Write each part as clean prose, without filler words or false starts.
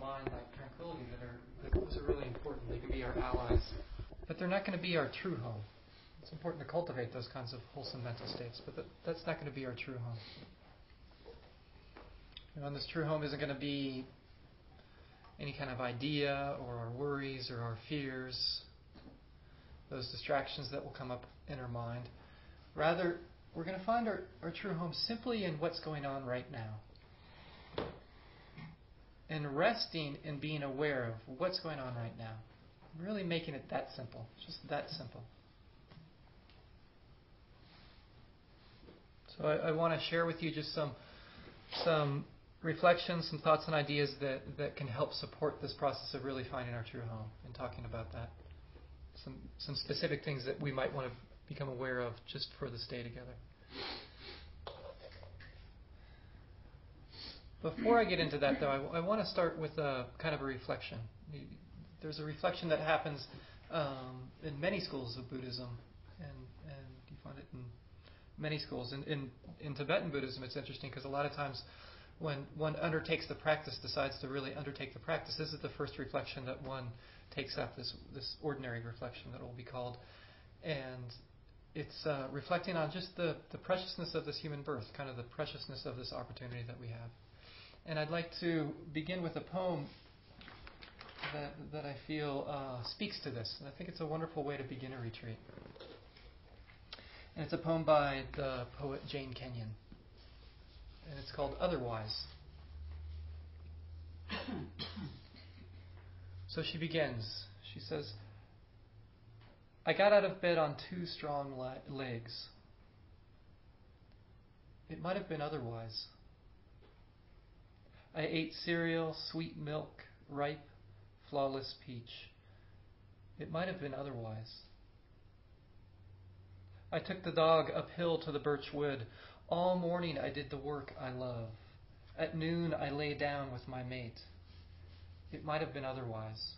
mind like tranquility those are really important. They can be our allies. But they're not going to be our true home. It's important to cultivate those kinds of wholesome mental states, but that's not going to be our true home. And this true home isn't going to be any kind of idea or our worries or our fears, those distractions that will come up in our mind. Rather, we're going to find our true home simply in what's going on right now. And resting in being aware of what's going on right now. Really making it that simple. Just that simple. So I want to share with you just some reflections, some thoughts and ideas that can help support this process of really finding our true home and talking about that. Some specific things that we might want to become aware of just for the stay together. Before I get into that, though, I want to start with a kind of a reflection. There's a reflection that happens in many schools of Buddhism, and you find it in many schools. In Tibetan Buddhism, it's interesting because a lot of times when one undertakes the practice, decides to really undertake the practice, this is the first reflection that one takes up, this ordinary reflection that will be called. And it's reflecting on just the preciousness of this human birth, kind of the preciousness of this opportunity that we have. And I'd like to begin with a poem that I feel speaks to this. And I think it's a wonderful way to begin a retreat. And it's a poem by the poet Jane Kenyon. And it's called Otherwise. So she begins. She says, I got out of bed on 2 strong legs. It might have been otherwise. I ate cereal, sweet milk, ripe, flawless peach. It might have been otherwise. I took the dog uphill to the birch wood. All morning I did the work I love. At noon I lay down with my mate. It might have been otherwise.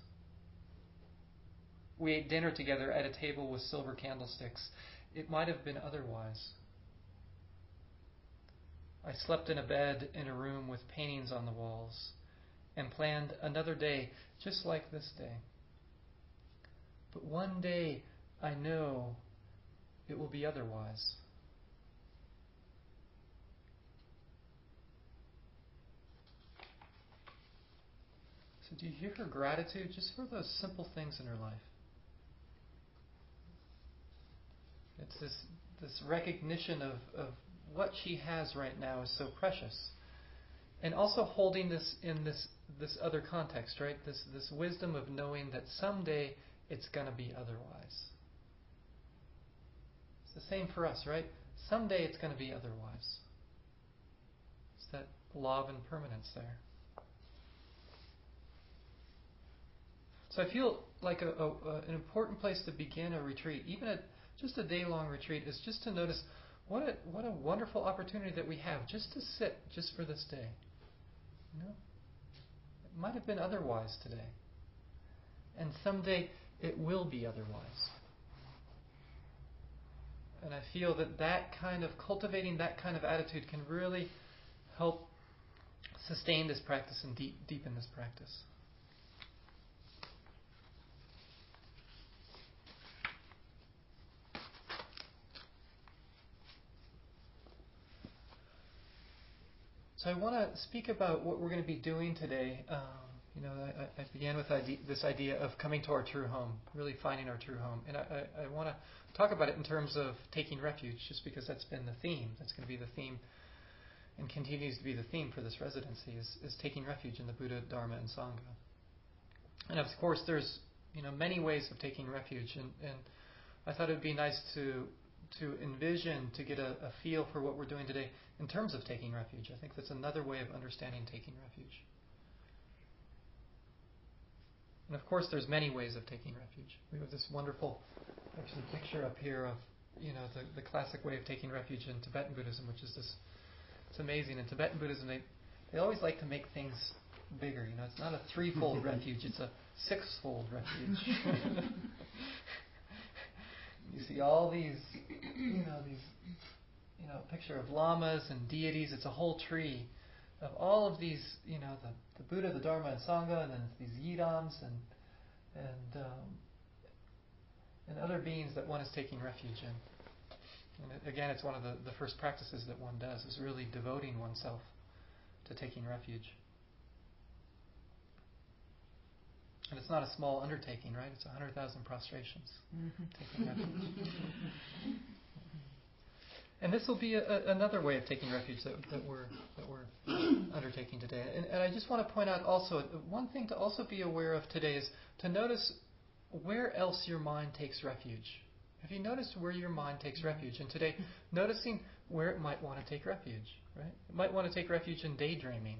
We ate dinner together at a table with silver candlesticks. It might have been otherwise. I slept in a bed in a room with paintings on the walls and planned another day just like this day. But one day I know it will be otherwise. So do you hear her gratitude just for those simple things in her life? It's this recognition of what she has right now is so precious. And also holding this in this other context, right? This wisdom of knowing that someday it's going to be otherwise. It's the same for us, right? Someday it's going to be otherwise. It's that law of impermanence there. So I feel like an important place to begin a retreat, even just a day-long retreat, is just to notice what a wonderful opportunity that we have just to sit just for this day. You know? It might have been otherwise today. And someday it will be otherwise. And I feel that kind of cultivating that kind of attitude can really help sustain this practice and deepen this practice. So I want to speak about what we're going to be doing today. I began with this idea of coming to our true home, really finding our true home. And I want to talk about it in terms of taking refuge, just because that's been the theme. That's going to be the theme and continues to be the theme for this residency, is taking refuge in the Buddha, Dharma, and Sangha. And of course, there's many ways of taking refuge. And I thought it would be nice to envision, to get a feel for what we're doing today in terms of taking refuge. I think that's another way of understanding taking refuge. And of course, there's many ways of taking refuge. We have this wonderful, actually, picture up here of the classic way of taking refuge in Tibetan Buddhism, which is this. It's amazing. In Tibetan Buddhism, they always like to make things bigger. It's not a 3-fold refuge; it's a 6-fold refuge. You see all these picture of lamas and deities. It's a whole tree of all of these, the Buddha, the Dharma, and Sangha, and then these yidams and other beings that one is taking refuge in. And again, it's one of the first practices that one does, is really devoting oneself to taking refuge. And it's not a small undertaking, right? It's 100,000 prostrations, taking refuge. And this will be another way of taking refuge that we're undertaking today. And I just want to point out also, one thing to also be aware of today is to notice where else your mind takes refuge. Have you noticed where your mind takes refuge? And today, noticing where it might want to take refuge, right? It might want to take refuge in daydreaming,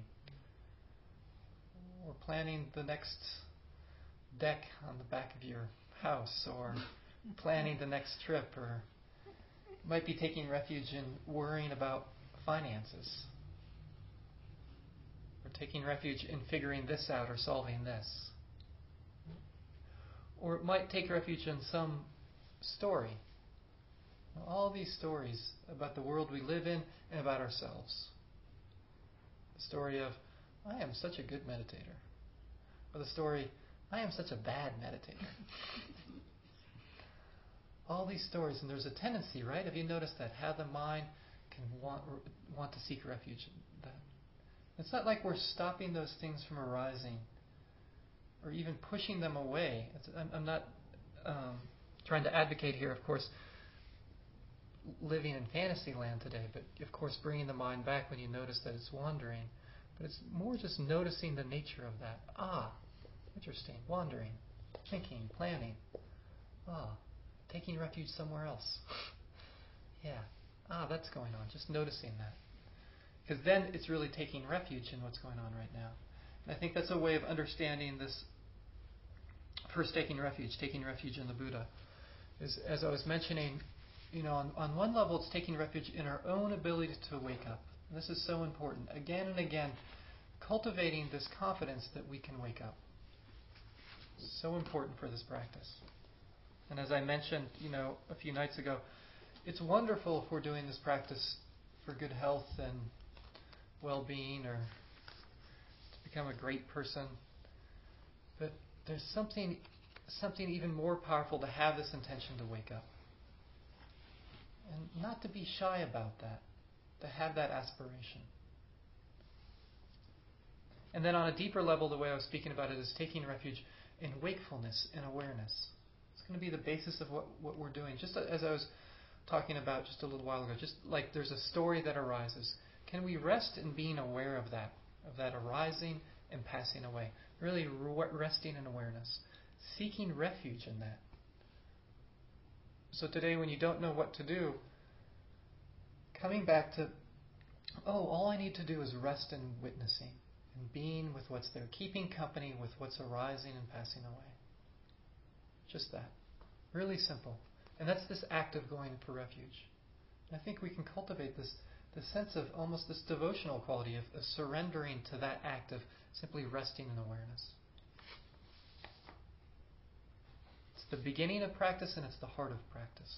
or planning the next deck on the back of your house, or planning the next trip, or might be taking refuge in worrying about finances, or taking refuge in figuring this out or solving this. Or it might take refuge in some story. All these stories about the world we live in and about ourselves. The story of, I am such a good meditator. Or the story, I am such a bad meditator. All these stories, and there's a tendency, right? Have you noticed that? How the mind can want to seek refuge in that. It's not like we're stopping those things from arising or even pushing them away. I'm not trying to advocate here, of course, living in fantasy land today, but of course bringing the mind back when you notice that it's wandering. But it's more just noticing the nature of that. Interesting. Wandering, thinking, planning. Taking refuge somewhere else. That's going on. Just noticing that. Because then it's really taking refuge in what's going on right now. And I think that's a way of understanding this. First, taking refuge in the Buddha. Is, as I was mentioning, on one level it's taking refuge in our own ability to wake up. And this is so important. Again and again, cultivating this confidence that we can wake up. So important for this practice. And as I mentioned, a few nights ago, it's wonderful if we're doing this practice for good health and well-being, or to become a great person. But there's something even more powerful to have this intention to wake up. And not to be shy about that, to have that aspiration. And then on a deeper level, the way I was speaking about it is taking refuge in wakefulness and awareness. It's going to be the basis of what we're doing. Just as I was talking about just a little while ago, just like there's a story that arises. Can we rest in being aware of that arising and passing away? Really resting in awareness. Seeking refuge in that. So today when you don't know what to do, coming back to, all I need to do is rest in witnessing and being with what's there, keeping company with what's arising and passing away. Just that. Really simple. And that's this act of going for refuge. And I think we can cultivate this sense of almost this devotional quality of surrendering to that act of simply resting in awareness. It's the beginning of practice and it's the heart of practice.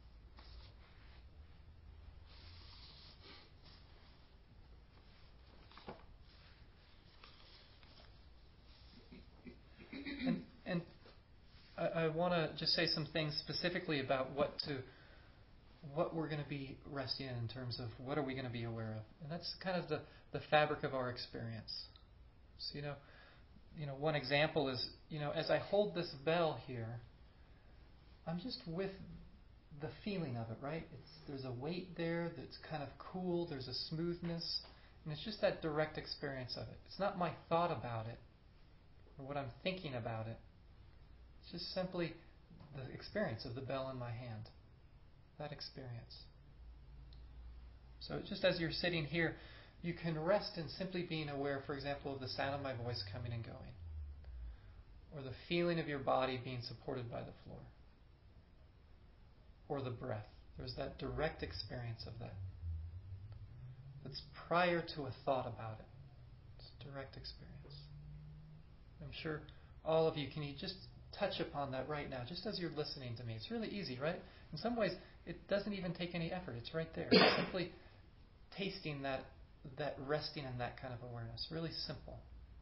And I want to just say some things specifically about what we're going to be resting in terms of what are we going to be aware of. And that's kind of the fabric of our experience. So, one example is, as I hold this bell here, I'm just with the feeling of it, right? There's a weight there that's kind of cool, there's a smoothness, and it's just that direct experience of it. It's not my thought about it or what I'm thinking about it. It's just simply the experience of the bell in my hand. That experience. So just as you're sitting here, you can rest in simply being aware, for example, of the sound of my voice coming and going, or the feeling of your body being supported by the floor, or the breath. There's that direct experience of that. That's prior to a thought about it. It's a direct experience. I'm sure all of you, can you just touch upon that right now, just as you're listening to me? It's really easy, right? In some ways, it doesn't even take any effort. It's right there. Simply tasting that that resting in that kind of awareness. Really simple.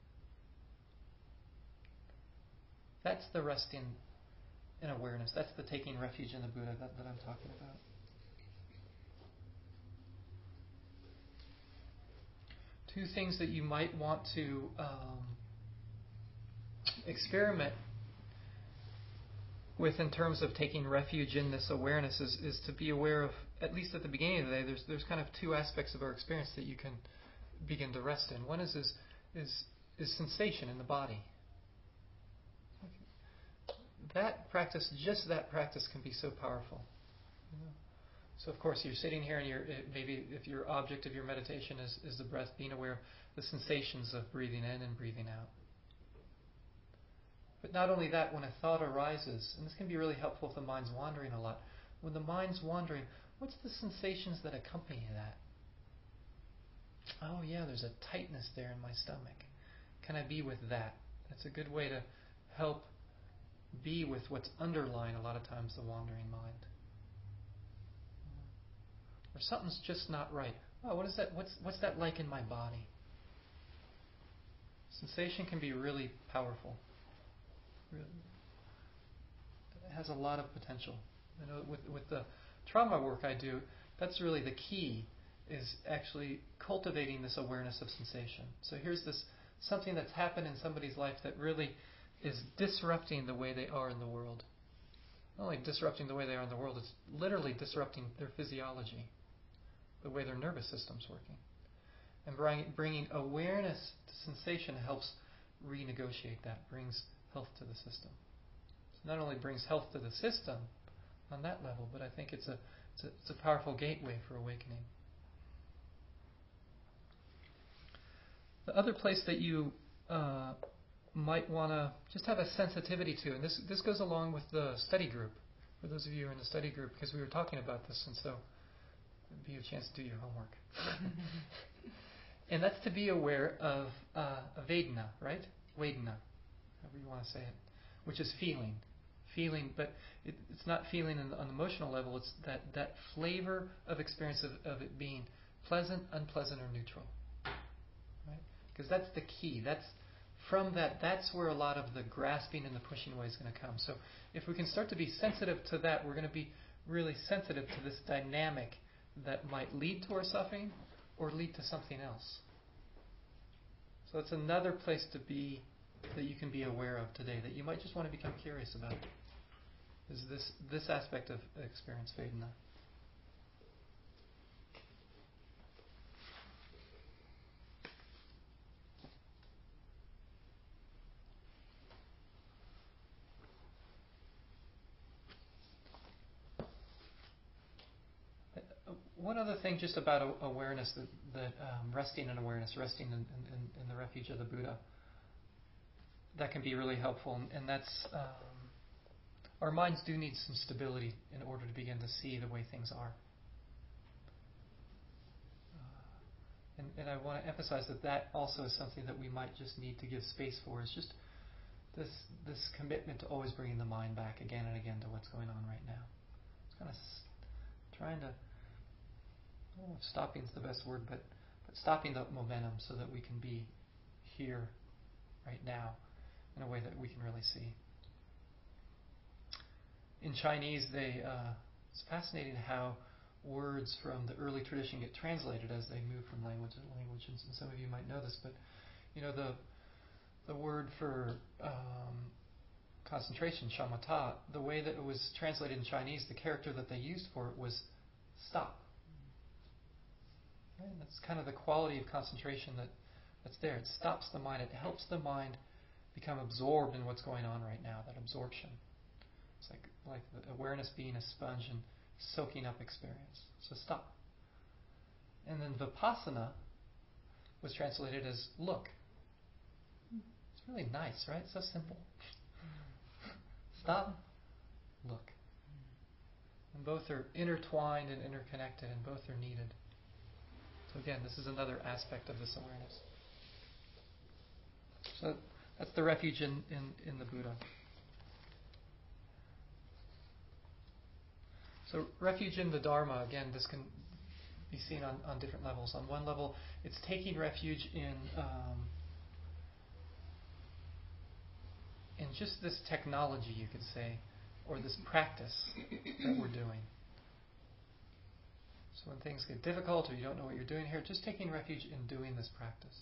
That's the resting in awareness. That's the taking refuge in the Buddha that I'm talking about. Two things that you might want to experiment with in terms of taking refuge in this awareness is to be aware of, at least at the beginning of the day, there's kind of two aspects of our experience that you can begin to rest in. One is sensation in the body. That practice, just that practice, can be so powerful. So of course you're sitting here and maybe if your object of your meditation is the breath, being aware of the sensations of breathing in and breathing out. But not only that, when a thought arises, and this can be really helpful if the mind's wandering a lot, when the mind's wandering, what's the sensations that accompany that? Oh yeah, there's a tightness there in my stomach. Can I be with that? That's a good way to help be with what's underlying a lot of times the wandering mind. Or something's just not right. Oh, what is that? What's that like in my body? Sensation can be really powerful. Really, it has a lot of potential. I know with the trauma work I do, that's really the key, is actually cultivating this awareness of sensation. So here's this something that's happened in somebody's life that really is disrupting the way they are in the world. Not only disrupting the way they are in the world, it's literally disrupting their physiology, the way their nervous system's working. And bringing awareness to sensation helps renegotiate that, brings health to the system. So not only brings health to the system on that level, but I think it's a powerful gateway for awakening. The other place that you might want to just have a sensitivity to, and this goes along with the study group, for those of you in the study group, because we were talking about this, and so it'd be a chance to do your homework. And that's to be aware of Vedana, right? Vedana, however you want to say it, which is feeling. Feeling, but it's not feeling on the emotional level, it's that flavor of experience of it being pleasant, unpleasant, or neutral. Right? Because that's the key. That's where a lot of the grasping and the pushing away is going to come. So if we can start to be sensitive to that, we're going to be really sensitive to this dynamic that might lead to our suffering or lead to something else. So that's another place to be, that you can be aware of today, that you might just want to become curious about, is this aspect of experience, Vedana. One other thing just about awareness, that resting in awareness, resting in the refuge of the Buddha, that can be really helpful. And that's, our minds do need some stability in order to begin to see the way things are. And I want to emphasize that also is something that we might just need to give space for, is just this commitment to always bringing the mind back again and again to what's going on right now. It's kind of trying to, I don't know if stopping is the best word, but stopping the momentum so that we can be here right now in a way that we can really see. In Chinese, it's fascinating how words from the early tradition get translated as they move from language to language. And some of you might know this, but the word for concentration, shamatha, the way that it was translated in Chinese, the character that they used for it was stop. Right? That's kind of the quality of concentration that's there. It stops the mind. It helps the mind become absorbed in what's going on right now, that absorption. It's like the awareness being a sponge and soaking up experience. So stop. And then vipassana was translated as look. It's really nice, right? So simple. Stop, look. And both are intertwined and interconnected, and both are needed. So again, this is another aspect of this awareness. So that's the refuge in the Buddha. So refuge in the Dharma, again, this can be seen on different levels. On one level, it's taking refuge in just this technology, you could say, or this practice that we're doing. So when things get difficult or you don't know what you're doing here, just taking refuge in doing this practice.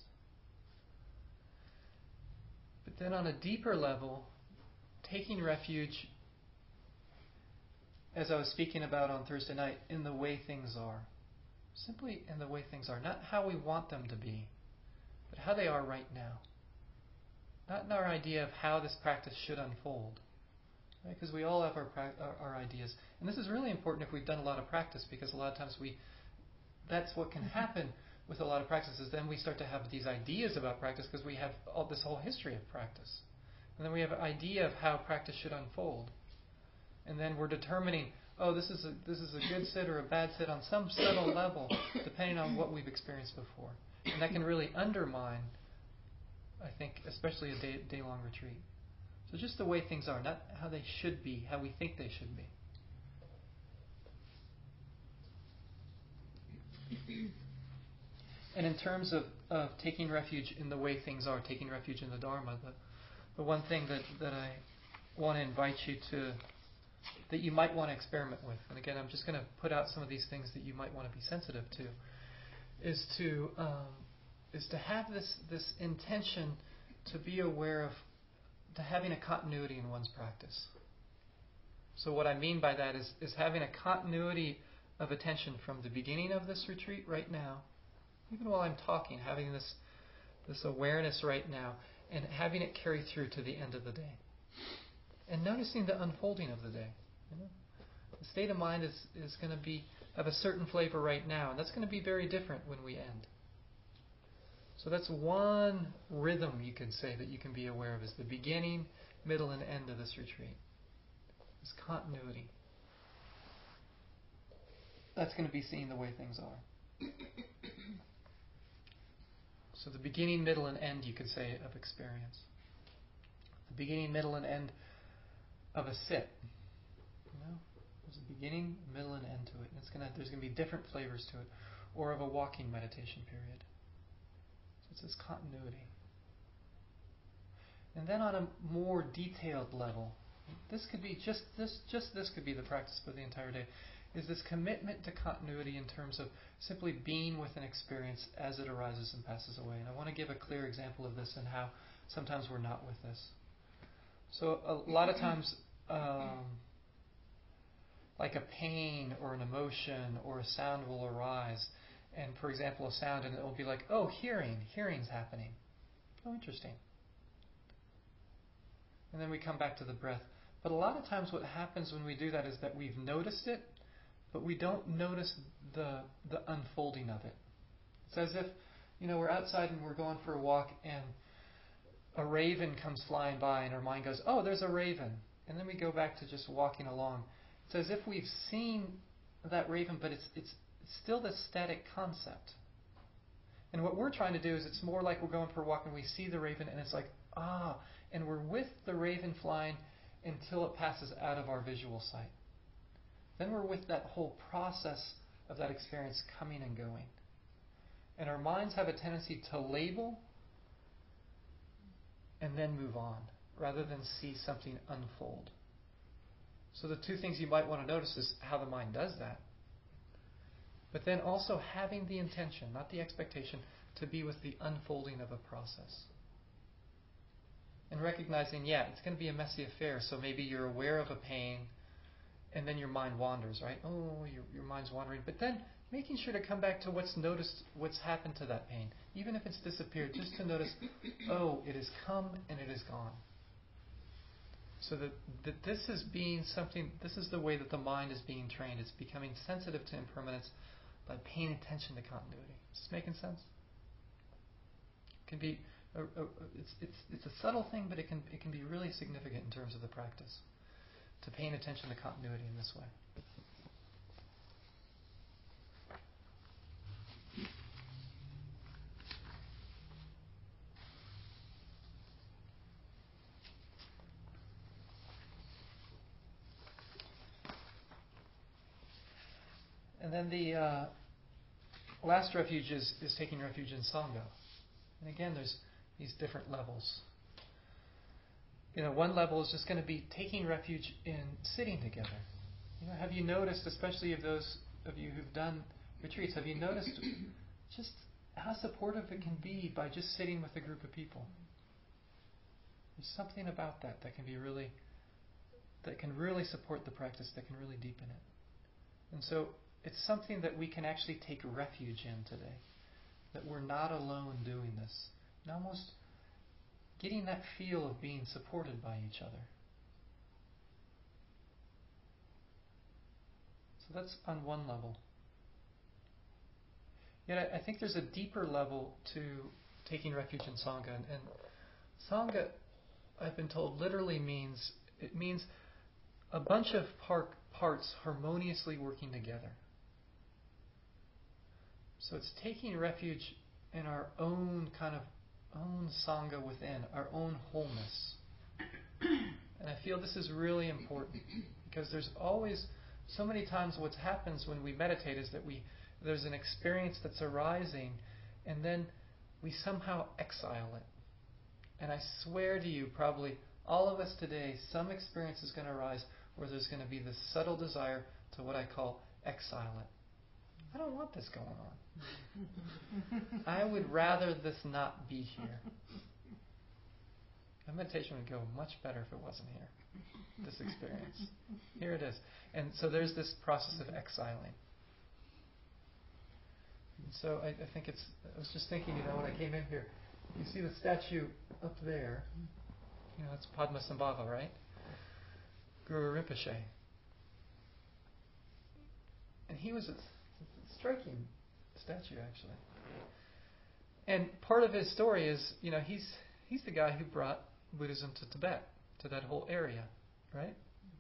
But then on a deeper level, taking refuge, as I was speaking about on Thursday night, in the way things are. Simply in the way things are. Not how we want them to be, but how they are right now. Not in our idea of how this practice should unfold. Right? Because we all have our ideas. And this is really important if we've done a lot of practice, because a lot of times that's what can happen with a lot of practices. Then we start to have these ideas about practice because we have all this whole history of practice. And then we have an idea of how practice should unfold. And then we're determining, this is a good sit or a bad sit on some subtle level, depending on what we've experienced before. And that can really undermine, I think, especially a day-long retreat. So just the way things are, not how they should be, how we think they should be. And in terms of taking refuge in the way things are, taking refuge in the Dharma, the one thing that I want to invite you to, that you might want to experiment with, and again, I'm just going to put out some of these things that you might want to be sensitive to, is to have this intention to be aware of, to having a continuity in one's practice. So what I mean by that is having a continuity of attention from the beginning of this retreat right now, even while I'm talking, having this awareness right now, and having it carry through to the end of the day. And noticing the unfolding of the day. The state of mind is going to have a certain flavor right now, and that's going to be very different when we end. So that's one rhythm, you can say, that you can be aware of, is the beginning, middle, and end of this retreat. This continuity. That's going to be seen the way things are. So the beginning, middle, and end, you could say, of experience. The beginning, middle, and end of a sit. There's a beginning, middle, and end to it. And there's going to be different flavors to it. Or of a walking meditation period. So it's this continuity. And then on a more detailed level, this could be this could be the practice for the entire day, is this commitment to continuity in terms of simply being with an experience as it arises and passes away. And I want to give a clear example of this and how sometimes we're not with this. So a lot of times, like a pain or an emotion or a sound will arise. And for example, a sound, and it will be like, hearing's happening. Oh, interesting. And then we come back to the breath. But a lot of times what happens when we do that is that we've noticed it, but we don't notice the unfolding of it. It's as if, we're outside and we're going for a walk and a raven comes flying by and our mind goes, oh, there's a raven. And then we go back to just walking along. It's as if we've seen that raven, but it's still this static concept. And what we're trying to do is it's more like we're going for a walk and we see the raven and it's like, and we're with the raven flying until it passes out of our visual sight. Then we're with that whole process of that experience coming and going. And our minds have a tendency to label and then move on, rather than see something unfold. So the two things you might want to notice is how the mind does that. But then also having the intention, not the expectation, to be with the unfolding of a process. And recognizing, it's going to be a messy affair, so maybe you're aware of a pain, and then your mind wanders, right? Oh, your mind's wandering. But then making sure to come back to what's happened to that pain. Even if it's disappeared, just to notice, it has come and it is gone. So that this is the way that the mind is being trained. It's becoming sensitive to impermanence by paying attention to continuity. Is this making sense? It can be, it's a subtle thing, but it can be really significant in terms of the practice. To paying attention to continuity in this way. And then last refuge is taking refuge in Sangha. And again, there's these different levels. One level is just going to be taking refuge in sitting together. Have you noticed, especially of those of you who've done retreats, have you noticed just how supportive it can be by just sitting with a group of people? There's something about that can really support the practice, that can really deepen it. And so it's something that we can actually take refuge in today. That we're not alone doing this. And almost getting that feel of being supported by each other. So that's on one level. Yet I think there's a deeper level to taking refuge in Sangha. And Sangha, I've been told, literally means a bunch of parts harmoniously working together. So it's taking refuge in our own Sangha within, our own wholeness. And I feel this is really important because there's always so many times what happens when we meditate is that there's an experience that's arising and then we somehow exile it. And I swear to you, probably all of us today, some experience is going to arise where there's going to be this subtle desire to what I call exile it. I don't want this going on. I would rather this not be here. My meditation would go much better if it wasn't here, this experience. Here it is. And so there's this process of exiling. And so I think I was just thinking, when I came in here, you see the statue up there, it's Padmasambhava, right? Guru Rinpoche. And he was a striking statue, actually. And part of his story is, he's the guy who brought Buddhism to Tibet, to that whole area, right?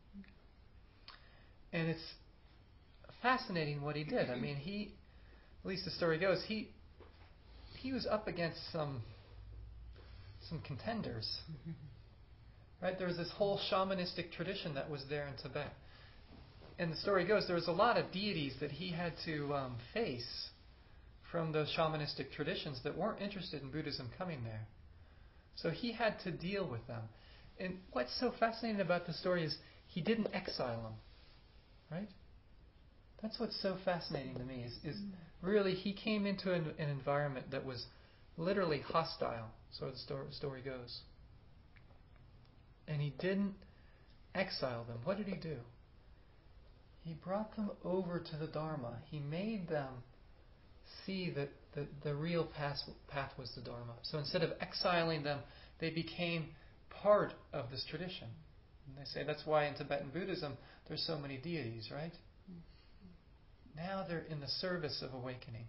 And it's fascinating what he did. I mean, at least the story goes, he was up against some contenders, right? There was this whole shamanistic tradition that was there in Tibet. And the story goes, there was a lot of deities that he had to face from those shamanistic traditions that weren't interested in Buddhism coming there. So he had to deal with them. And what's so fascinating about the story is he didn't exile them, right? That's what's so fascinating to me is really he came into an environment that was literally hostile, so the story goes. And he didn't exile them. What did he do? He brought them over to the Dharma. He made them see that the real path was the Dharma. So instead of exiling them, they became part of this tradition. And they say that's why in Tibetan Buddhism there's so many deities, right? Now they're in the service of awakening.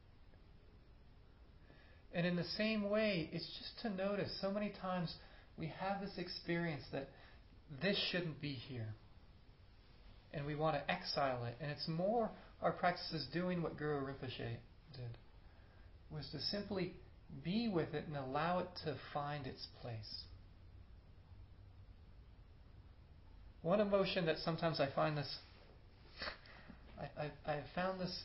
And in the same way, it's just to notice so many times we have this experience that this shouldn't be here. And we want to exile it. And it's more our practice is doing what Guru Rinpoche did. Was to simply be with it and allow it to find its place. One emotion that sometimes I find this... I found this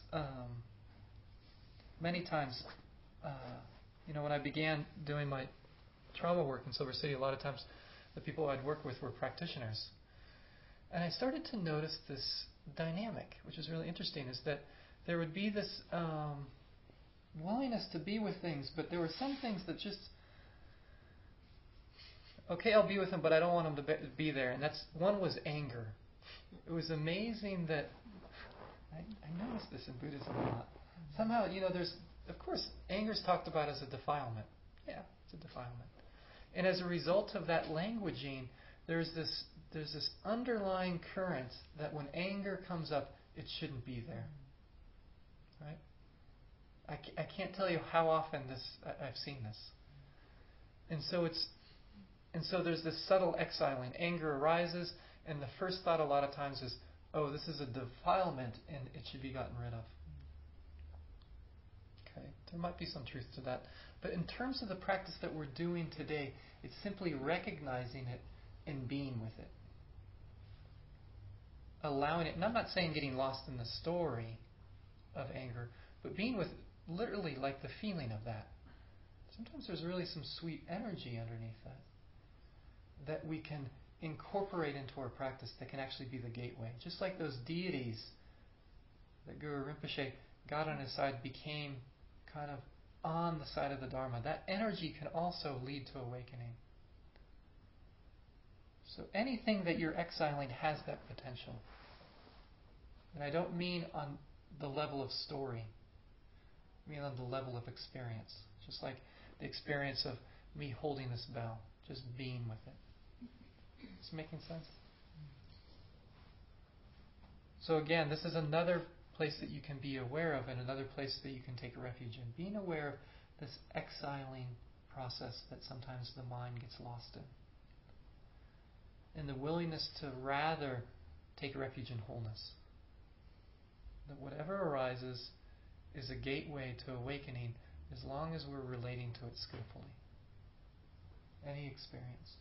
many times. When I began doing my trauma work in Silver City, a lot of times the people I'd work with were practitioners. And I started to notice this dynamic, which is really interesting, is that there would be this willingness to be with things, but there were some things that just, okay, I'll be with them, but I don't want them to be there. And one was anger. It was amazing that, I noticed this in Buddhism a lot. Somehow, there's, of course, anger is talked about as a defilement. Yeah, it's a defilement. And as a result of that languaging, there's this underlying current that when anger comes up, it shouldn't be there. Right? I can't tell you how often I've seen this. And so there's this subtle exiling. Anger arises, and the first thought a lot of times is, oh, this is a defilement, and it should be gotten rid of. Okay, there might be some truth to that. But in terms of the practice that we're doing today, it's simply recognizing it and being with it. Allowing it, and I'm not saying getting lost in the story of anger, but being with literally like the feeling of that. Sometimes there's really some sweet energy underneath that we can incorporate into our practice that can actually be the gateway. Just like those deities that Guru Rinpoche got on his side became kind of on the side of the Dharma. That energy can also lead to awakening. So anything that you're exiling has that potential. And I don't mean on the level of story. I mean on the level of experience. Just like the experience of me holding this bell, just being with it. Is this making sense? So again, this is another place that you can be aware of and another place that you can take refuge in. Being aware of this exiling process that sometimes the mind gets lost in. And the willingness to rather take refuge in wholeness. That whatever arises is a gateway to awakening as long as we're relating to it skillfully. Any experience.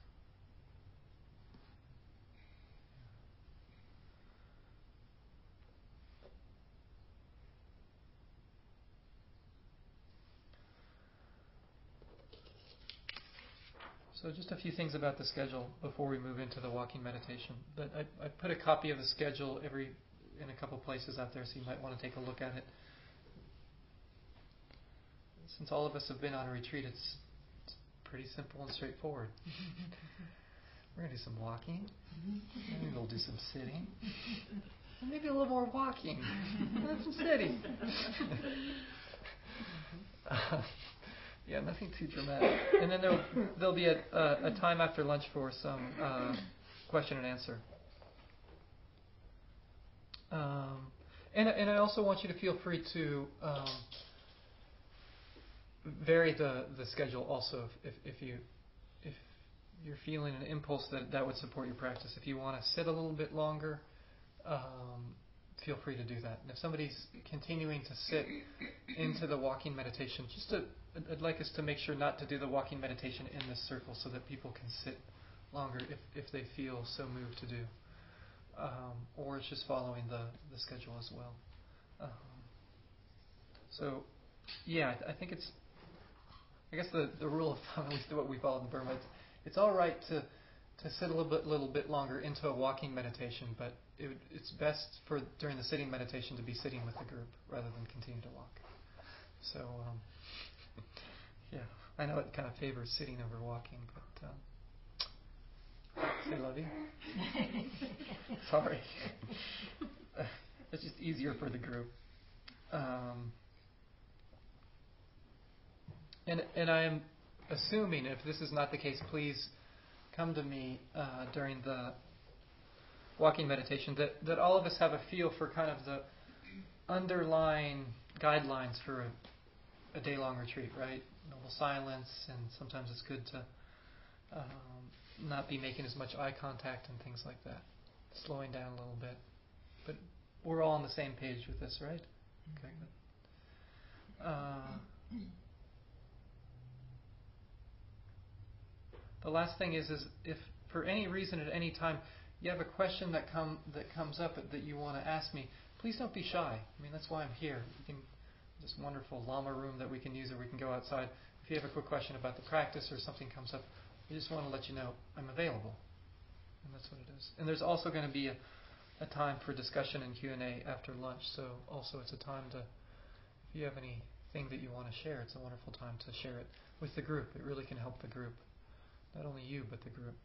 So just a few things about the schedule before we move into the walking meditation. But I put a copy of the schedule in a couple places out there, so you might want to take a look at it. Since all of us have been on a retreat, it's pretty simple and straightforward. We're going to do some walking, maybe we'll do some sitting, and maybe a little more walking, and then some sitting. Yeah, nothing too dramatic. And then there'll be a time after lunch for some question and answer. And I also want you to feel free to vary the schedule also if you're feeling an impulse that would support your practice. If you want to sit a little bit longer, feel free to do that. And if somebody's continuing to sit into the walking meditation, I'd like us to make sure not to do the walking meditation in this circle so that people can sit longer if they feel so moved to do. Or it's just following the schedule as well. So, yeah, I think I guess the rule of thumb, at least what we follow in Burma, it's all right to sit a little bit longer into a walking meditation, but it's best for during the sitting meditation to be sitting with the group rather than continue to walk. So, yeah, I know it kind of favors sitting over walking, but say love you. Sorry. It's just easier for the group. And I am assuming, if this is not the case, please come to me during the walking meditation, that all of us have a feel for kind of the underlying guidelines for a day-long retreat, right? Noble silence, and sometimes it's good to not be making as much eye contact and things like that. Slowing down a little bit. But we're all on the same page with this, right? Okay, good. The last thing is if for any reason at any time you have a question that comes up that you want to ask me, please don't be shy. I mean, that's why I'm here. We can this wonderful Lama room that we can use, or we can go outside. If you have a quick question about the practice or something comes up, I just want to let you know I'm available. And that's what it is. And there's also going to be a time for discussion and Q&A after lunch. So also it's a time to, if you have anything that you want to share, it's a wonderful time to share it with the group. It really can help the group. Not only you, but the group.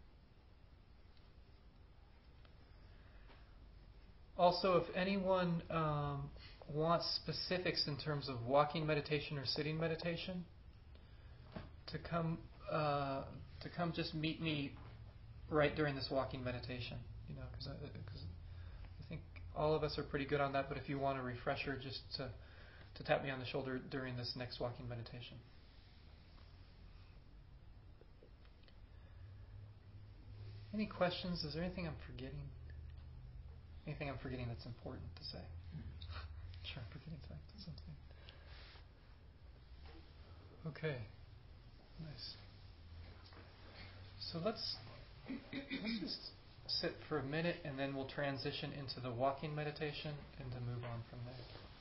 Also, if anyone wants specifics in terms of walking meditation or sitting meditation, to come just meet me right during this walking meditation. You know, because I think all of us are pretty good on that. But if you want a refresher, just to tap me on the shoulder during this next walking meditation. Any questions? Is there anything I'm forgetting? Anything I'm forgetting that's important to say? Sure, I'm forgetting something. Okay. Nice. So let's just sit for a minute, and then we'll transition into the walking meditation and to move on from there.